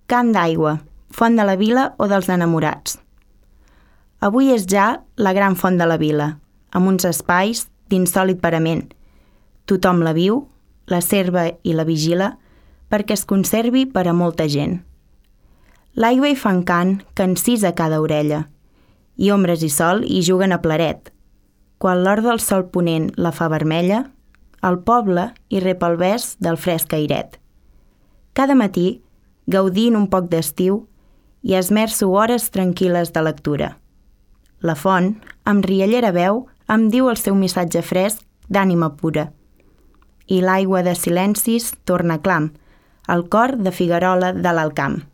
Cant d'aigua, font de la vila o dels enamorats. Avui és ja la gran font de la vila, amb uns espais d'insòlit parament. Tothom la viu, la serva i la vigila perquè es conservi per a molta gent. L'aigua hi fa un cant que encisa cada orella, i ombres i sol hi juguen a plaret. Quan l'or del sol ponent la fa vermella, el poble hi rep el vers del fresc airet. Cada matí, gaudint un poc d'estiu, hi esmerço hores tranquil·les de lectura. La font, amb riallera veu, em diu el seu missatge fresc d'ànima pura. I l'aigua de silencis torna clam, el cor de Figuerola de l'Alt Camp.